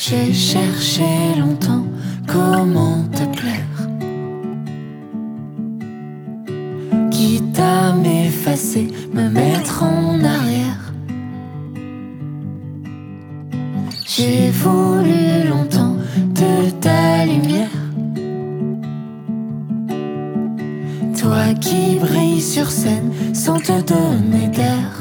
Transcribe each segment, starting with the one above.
J'ai cherché longtemps comment te plaire, quitte à m'effacer, me mettre en arrière. J'ai voulu longtemps de ta lumière, toi qui brilles sur scène sans te donner d'air.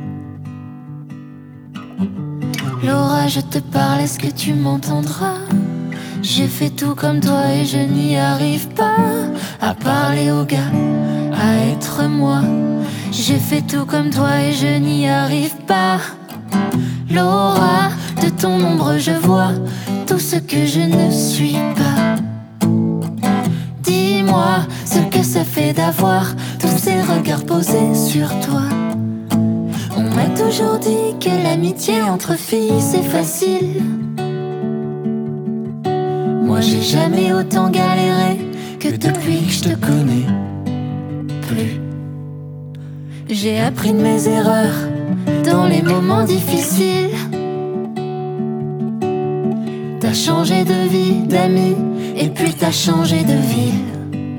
Laura, je te parle, est-ce que tu m'entendras? J'ai fait tout comme toi et je n'y arrive pas à parler aux gars, à être moi. J'ai fait tout comme toi et je n'y arrive pas. Laura, de ton ombre je vois tout ce que je ne suis pas. Dis-moi ce que ça fait d'avoir tous ces regards posés sur toi. On m'a toujours dit que l'amitié entre filles c'est facile. Moi j'ai jamais autant galéré que depuis que je te connais plus. J'ai appris de mes erreurs dans les moments difficiles. T'as changé de vie, d'amis, et puis t'as changé de ville.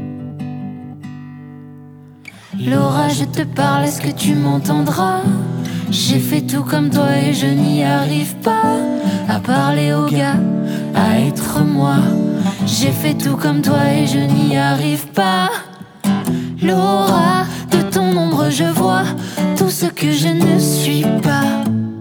Laura, je te parle, est-ce que tu m'entendras? J'ai fait tout comme toi et je n'y arrive pas à parler aux gars, à être moi. J'ai fait tout comme toi et je n'y arrive pas. Laura, de ton ombre je vois tout ce que je ne suis pas.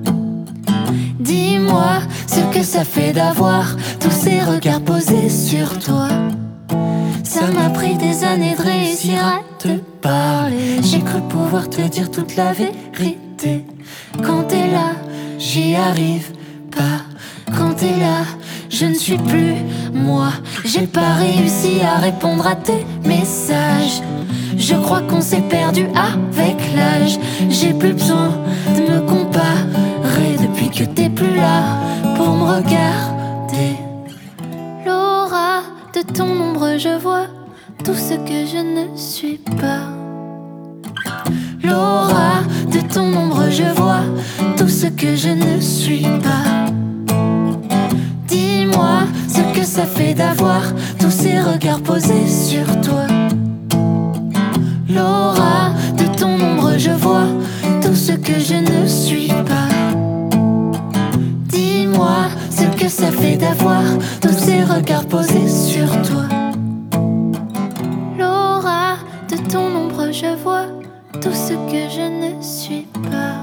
Dis-moi ce que ça fait d'avoir tous ces regards posés sur toi. Ça m'a pris des années de réussir à te parler. J'ai cru pouvoir te dire toute la vérité. Quand t'es là, j'y arrive pas. Quand t'es là, je ne suis plus moi. J'ai pas réussi à répondre à tes messages. Je crois qu'on s'est perdu avec l'âge. J'ai plus besoin de me comparer depuis que t'es plus là pour me regarder. Laura, de ton ombre je vois tout ce que je ne suis pas. Laura, de ton ombre je vois tout ce que je ne suis pas. Dis-moi ce que ça fait d'avoir tous ces regards posés sur toi. Laura, de ton ombre je vois tout ce que je ne suis pas. Dis-moi ce que ça fait d'avoir tous ces regards posés sur toi. Laura, de ton ombre je vois tout ce que je ne suis pas.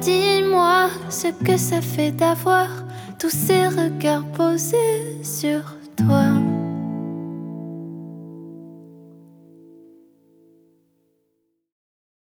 Dis-moi ce que ça fait d'avoir tous ces regards posés sur toi.